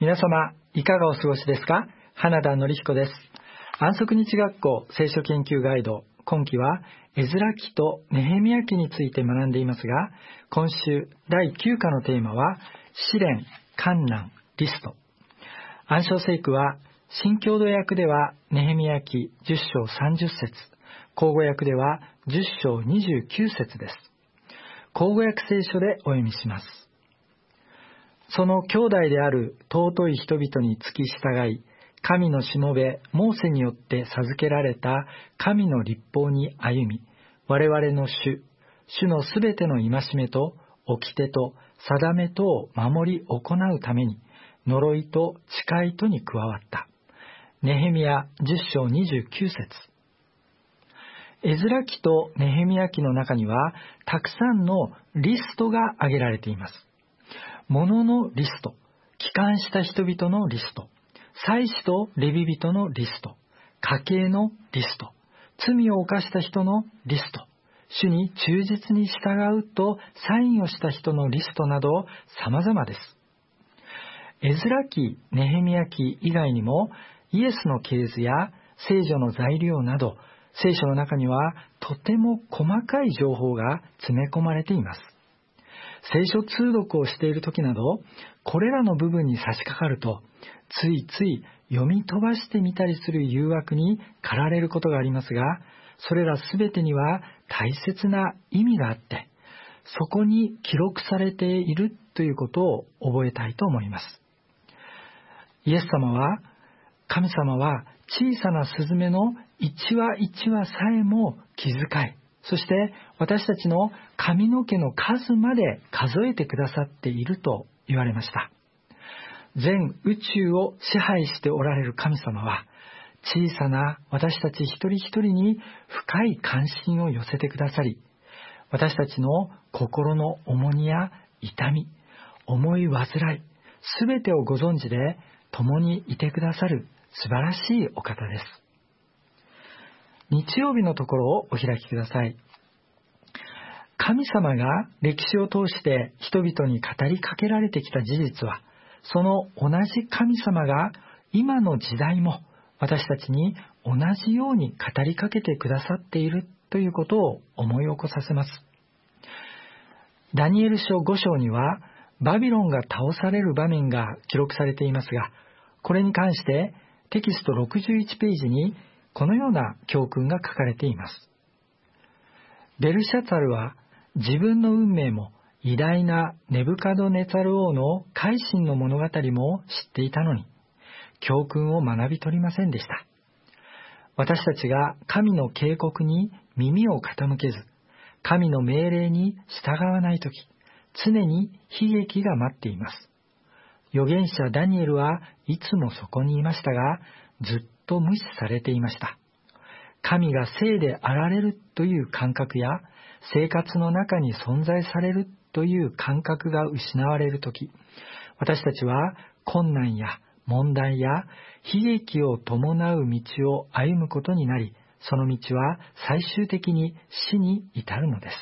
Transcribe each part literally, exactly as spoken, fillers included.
皆様いかがお過ごしですか？花田典彦です。安息日学校聖書研究ガイド、今期はエズラ記とネヘミヤ記について学んでいますが、今週だいきゅう課のテーマは試練、患難、リスト。暗唱聖句は新共同訳ではネヘミヤ記じゅっ章さんじゅっ節、口語訳ではじゅっ章にじゅうきゅう節です。口語訳聖書でお読みします。その兄弟である尊い人々に付き従い、神のしもべモーセによって授けられた神の律法に歩み、我々の主、主のすべての戒めと掟と定めとを守り行うために、呪いと誓いとに加わった。ネヘミヤじゅっ章にじゅうきゅう節。エズラ記とネヘミヤ記の中には、たくさんのリストが挙げられています。物のリスト、帰還した人々のリスト、祭司とレビ人のリスト、家系のリスト、罪を犯した人のリスト、主に忠実に従うとサインをした人のリストなど様々です。エズラ記、ネヘミヤ記以外にも、イエスの系図や聖女の材料など、聖書の中にはとても細かい情報が詰め込まれています。聖書通読をしている時など、これらの部分に差し掛かると、ついつい読み飛ばしてみたりする誘惑に駆られることがありますが、それらすべてには大切な意味があって、そこに記録されているということを覚えたいと思います。イエス様は、神様は小さなスズメの一羽一羽さえも気遣い、そして私たちの髪の毛の数まで数えてくださっていると言われました。全宇宙を支配しておられる神様は、小さな私たち一人一人に深い関心を寄せてくださり、私たちの心の重荷や痛み、思い煩い、すべてをご存知で共にいてくださる素晴らしいお方です。日曜日のところをお開きください。神様が歴史を通して人々に語りかけられてきた事実は、その同じ神様が今の時代も私たちに同じように語りかけてくださっているということを思い起こさせます。ダニエル書ご章にはバビロンが倒される場面が記録されていますが、これに関してテキストろくじゅういちページにこのような教訓が書かれています。ベルシャツァルは自分の運命も偉大なネブカドネツァル王の改心の物語も知っていたのに、教訓を学び取りませんでした。私たちが神の警告に耳を傾けず、神の命令に従わないとき、常に悲劇が待っています。預言者ダニエルはいつもそこにいましたが、ずっと無視されていました。神が聖であられるという感覚や、生活の中に存在されるという感覚が失われるとき、私たちは困難や問題や悲劇を伴う道を歩むことになり、その道は最終的に死に至るのです。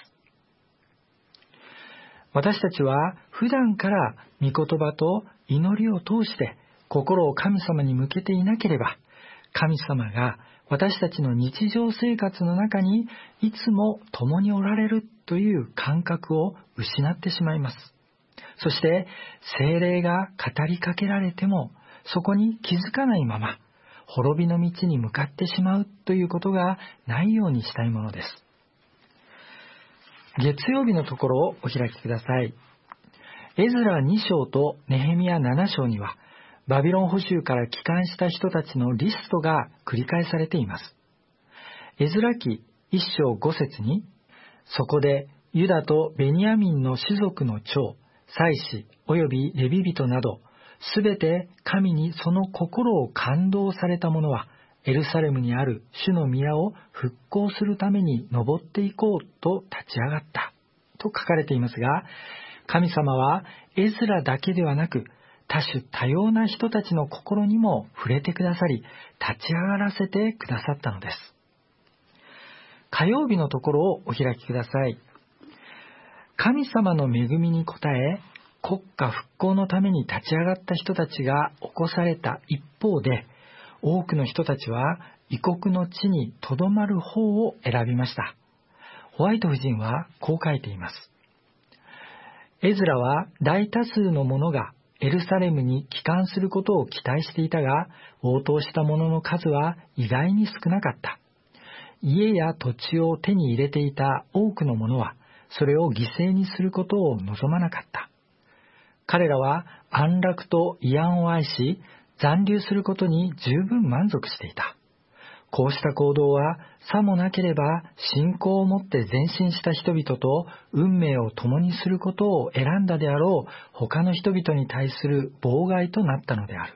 私たちは普段から御言葉と祈りを通して心を神様に向けていなければ、神様が私たちの日常生活の中にいつも共におられるという感覚を失ってしまいます。そして聖霊が語りかけられてもそこに気づかないまま滅びの道に向かってしまうということがないようにしたいものです。月曜日のところをお開きください。エズラに章とネヘミヤなな章にはバビロン捕囚から帰還した人たちのリストが繰り返されています。エズラ記いっ章ご節に、そこでユダとベニヤミンの氏族の長、祭司およびレビ人など、すべて神にその心を感動された者は、エルサレムにある主の宮を復興するために登っていこうと立ち上がったと書かれていますが、神様はエズラだけではなく、多種多様な人たちの心にも触れてくださり、立ち上がらせてくださったのです。火曜日のところをお開きください。神様の恵みに応え、 国家復興のために立ち上がった人たちが起こされた一方で、多くの人たちは異国の地にとどまる方を選びました。ホワイト夫人はこう書いています。エズラは大多数の者がエルサレムに帰還することを期待していたが、応答した者の数は意外に少なかった。家や土地を手に入れていた多くの者は、それを犠牲にすることを望まなかった。彼らは安楽と慰安を愛し、残留することに十分満足していた。こうした行動は、さもなければ信仰を持って前進した人々と運命を共にすることを選んだであろう他の人々に対する妨害となったのである。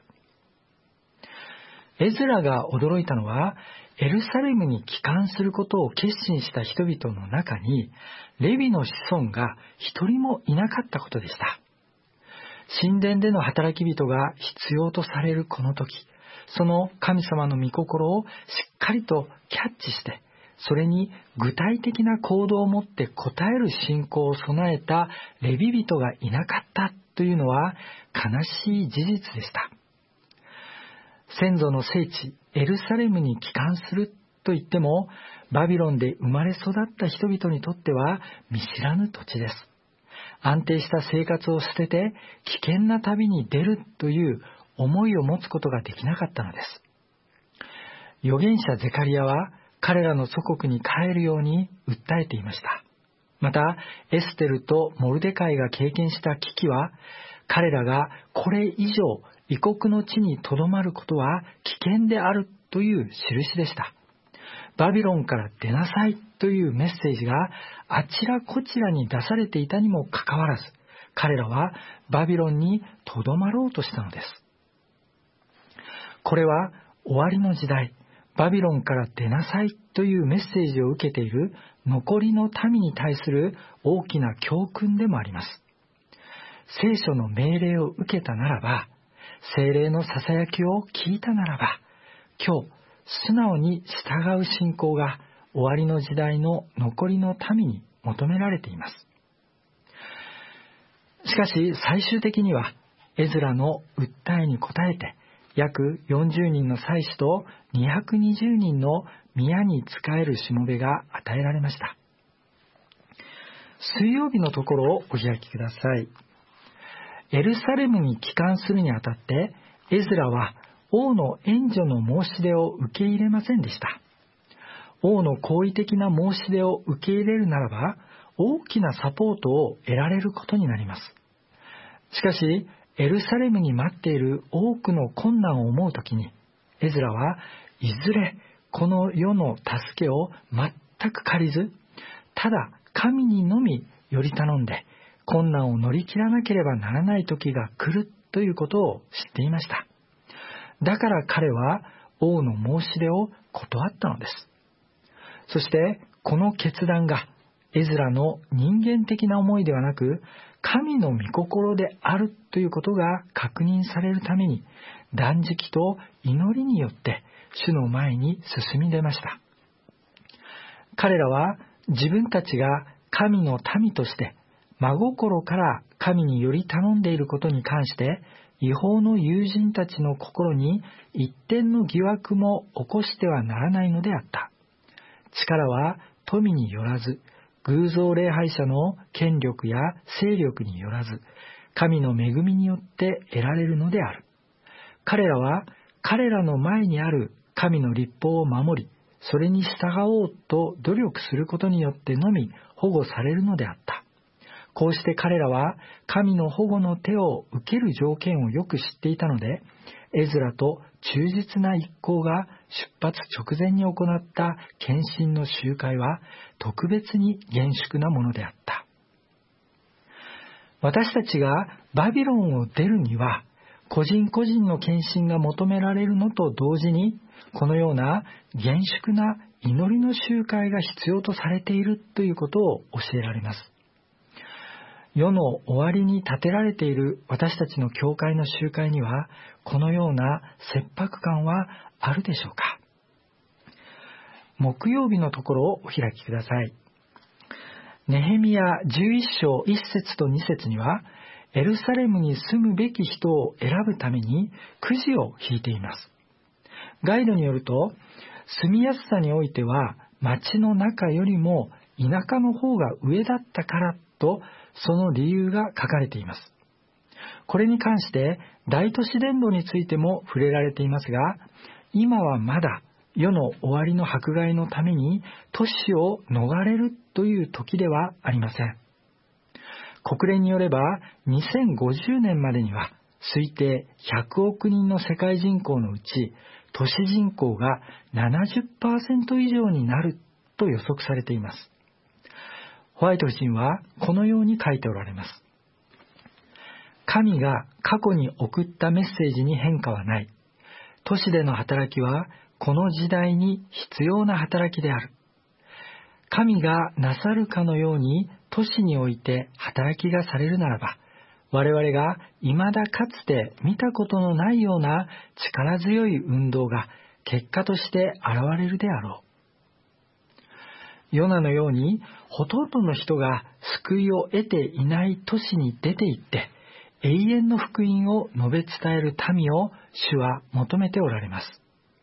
エズラが驚いたのは、エルサレムに帰還することを決心した人々の中に、レビの子孫が一人もいなかったことでした。神殿での働き人が必要とされるこの時、その神様の御心をしっかりとキャッチして、それに具体的な行動を持って応える信仰を備えたレビ人がいなかったというのは悲しい事実でした。先祖の聖地エルサレムに帰還すると言っても、バビロンで生まれ育った人々にとっては見知らぬ土地です。安定した生活を捨てて危険な旅に出るという思いを持つことができなかったのです。預言者ゼカリアは彼らの祖国に帰るように訴えていました。また、エステルとモルデカイが経験した危機は、彼らがこれ以上異国の地にとどまることは危険であるという印でした。バビロンから出なさいというメッセージがあちらこちらに出されていたにもかかわらず、彼らはバビロンにとどまろうとしたのです。これは終わりの時代、バビロンから出なさいというメッセージを受けている残りの民に対する大きな教訓でもあります。聖書の命令を受けたならば、聖霊のささやきを聞いたならば、今日素直に従う信仰が終わりの時代の残りの民に求められています。しかし最終的にはエズラの訴えに応えて、約よんじゅうにんの祭司とにひゃくにじゅうにんの宮に仕えるしもべが与えられました。水曜日のところをお開きください。エルサレムに帰還するにあたって、エズラは王の援助の申し出を受け入れませんでした。王の好意的な申し出を受け入れるならば、大きなサポートを得られることになります。しかし、エルサレムに待っている多くの困難を思うときに、エズラはいずれこの世の助けを全く借りず、ただ神にのみより頼んで困難を乗り切らなければならない時が来るということを知っていました。だから彼は王の申し出を断ったのです。そしてこの決断がエズラの人間的な思いではなく、神の御心であるということが確認されるために、断食と祈りによって主の前に進み出ました。彼らは自分たちが神の民として真心から神により頼んでいることに関して、違法の友人たちの心に一点の疑惑も起こしてはならないのであった。力は富によらず、偶像礼拝者の権力や勢力によらず、神の恵みによって得られるのである。彼らは彼らの前にある神の律法を守り、それに従おうと努力することによってのみ保護されるのであった。こうして彼らは神の保護の手を受ける条件をよく知っていたので、エズラと忠実な一行が出発直前に行った献身の集会は特別に厳粛なものであった。私たちがバビロンを出るには、個人個人の献身が求められるのと同時に、このような厳粛な祈りの集会が必要とされているということを教えられます。世の終わりに建てられている私たちの教会の集会には、このような切迫感はあるでしょうか。木曜日のところをお開きください。ネヘミヤじゅういっ章いっ節とに節には、 エルサレムに住むべき人を選ぶためにくじを引いています。ガイドによると、住みやすさにおいては町の中よりも田舎の方が上だったからと、その理由が書かれています。これに関して大都市伝道についても触れられていますが、今はまだ世の終わりの迫害のために都市を逃れるという時ではありません。国連によればにせんごじゅうねんまでには推定ひゃくおくにんの世界人口のうち都市人口が ななじゅっパーセント 以上になると予測されています。ホワイト夫人はこのように書いておられます。神が過去に送ったメッセージに変化はない。都市での働きはこの時代に必要な働きである。神がなさるかのように都市において働きがされるならば、我々が未だかつて見たことのないような力強い運動が結果として現れるであろう。ヨナのようにほとんどの人が救いを得ていない都市に出て行って永遠の福音を述べ伝える民を主は求めておられます。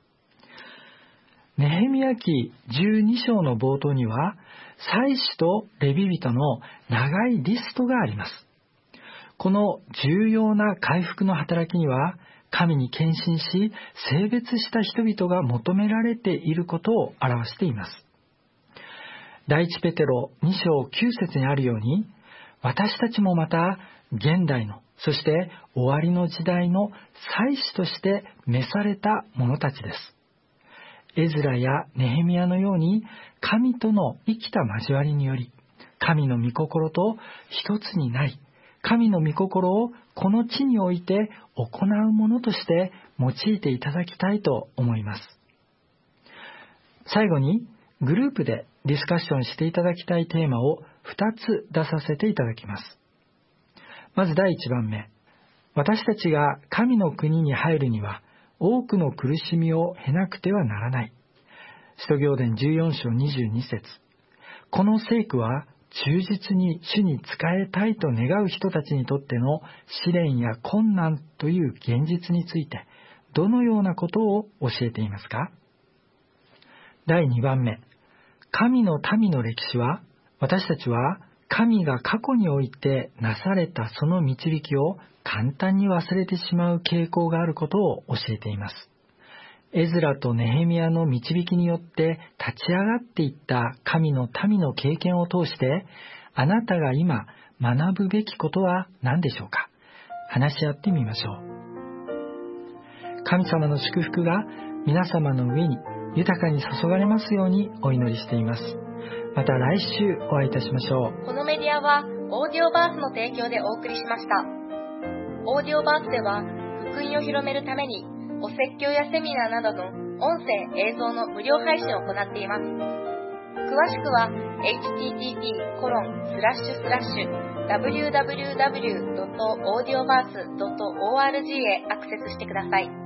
ネヘミヤ記じゅうに章の冒頭には祭司とレビ人の長いリストがあります。この重要な回復の働きには神に献身し聖別した人々が求められていることを表しています。第一ペテロに章きゅう節にあるように、私たちもまた現代のそして終わりの時代の祭司として召された者たちです。エズラやネヘミヤのように神との生きた交わりにより神の御心と一つになり、神の御心をこの地において行うものとして用いていただきたいと思います。最後にグループでディスカッションしていただきたいテーマをふたつ出させていただきます。まずだいいちばんめ、私たちが神の国に入るには多くの苦しみを経なくてはならない。使徒行伝じゅうよん章にじゅうに節。この聖句は忠実に主に仕えたいと願う人たちにとっての試練や困難という現実についてどのようなことを教えていますか？だいにばんめ、神の民の歴史は、私たちは神が過去においてなされたその導きを簡単に忘れてしまう傾向があることを教えています。エズラとネヘミヤの導きによって立ち上がっていった神の民の経験を通して、あなたが今学ぶべきことは何でしょうか？話し合ってみましょう。神様の祝福が皆様の上に豊かに注がれますようにお祈りしています。また来週お会いいたしましょう。 このメディアはオーディオバースの提供でお送りしました。オーディオバースでは福音を広めるためにお説教やセミナーなどの音声映像の無料配信を行っています。詳しくは エイチティーティーピーコロンスラッシュスラッシュダブリューダブリューダブリュードットオーディオバースドットオーアールジー へアクセスしてください。